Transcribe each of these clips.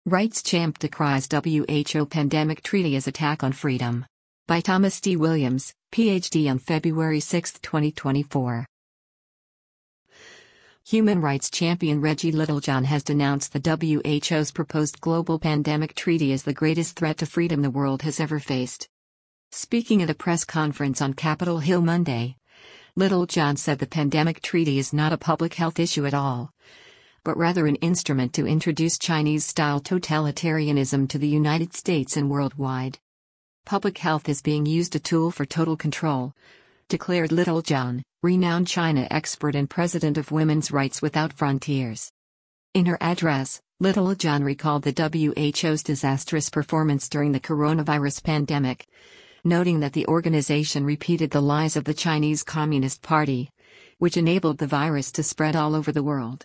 Rights champ decries WHO pandemic treaty as attack on freedom. By Thomas D. Williams, Ph.D. on February 6, 2024. Human rights champion Reggie Littlejohn has denounced the WHO's proposed global pandemic treaty as the greatest threat to freedom the world has ever faced. Speaking at a press conference on Capitol Hill Monday, Littlejohn said the pandemic treaty is not a public health issue at all, but rather an instrument to introduce Chinese-style totalitarianism to the United States and worldwide. Public health is being used as a tool for total control, declared Littlejohn, renowned China expert and president of Women's Rights Without Frontiers. In her address, Littlejohn recalled the WHO's disastrous performance during the coronavirus pandemic, noting that the organization repeated the lies of the Chinese Communist Party, which enabled the virus to spread all over the world.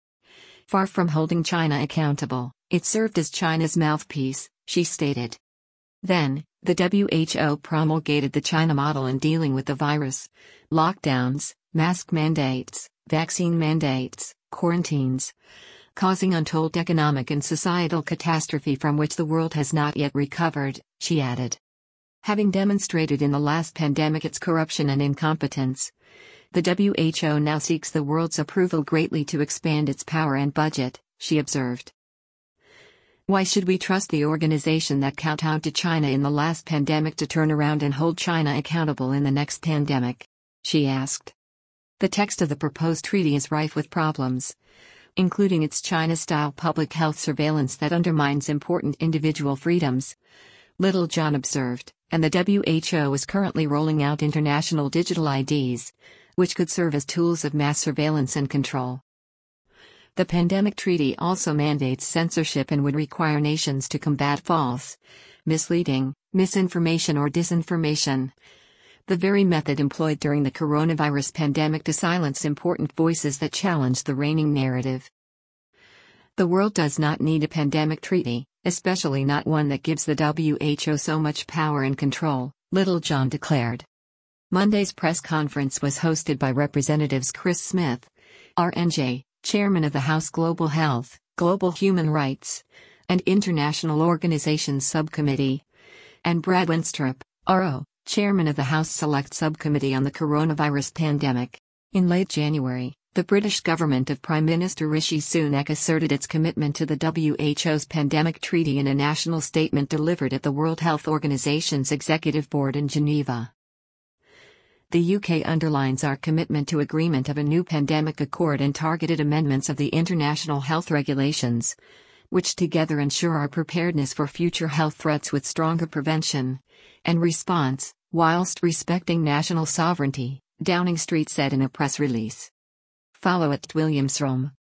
Far from holding China accountable, it served as China's mouthpiece, she stated. Then, the WHO promulgated the China model in dealing with the virus: lockdowns, mask mandates, vaccine mandates, quarantines, causing untold economic and societal catastrophe from which the world has not yet recovered, she added. Having demonstrated in the last pandemic its corruption and incompetence, the WHO now seeks the world's approval greatly to expand its power and budget, she observed. Why should we trust the organization that kowtowed to China in the last pandemic to turn around and hold China accountable in the next pandemic? She asked. The text of the proposed treaty is rife with problems, including its China-style public health surveillance that undermines important individual freedoms, Littlejohn observed, and the WHO is currently rolling out international digital IDs, which could serve as tools of mass surveillance and control. The pandemic treaty also mandates censorship and would require nations to combat false, misleading, misinformation or disinformation, the very method employed during the coronavirus pandemic to silence important voices that challenge the reigning narrative. The world does not need a pandemic treaty, especially not one that gives the WHO so much power and control, Littlejohn declared. Monday's press conference was hosted by Representatives Chris Smith, RNJ, Chairman of the House Global Health, Global Human Rights, and International Organizations Subcommittee, and Brad Wenstrup, RO, Chairman of the House Select Subcommittee on the Coronavirus Pandemic. In late January, the British government of Prime Minister Rishi Sunak asserted its commitment to the WHO's pandemic treaty in a national statement delivered at the World Health Organization's Executive Board in Geneva. The UK underlines our commitment to agreement of a new pandemic accord and targeted amendments of the international health regulations, which together ensure our preparedness for future health threats with stronger prevention and response, whilst respecting national sovereignty, Downing Street said in a press release. Follow @WilliamsRome.